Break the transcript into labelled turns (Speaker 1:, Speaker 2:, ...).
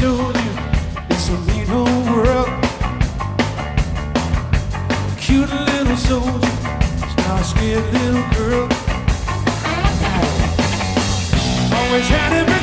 Speaker 1: showed you it's a mean old world. Cute little soldier, it's now a scared little girl. Always had everything.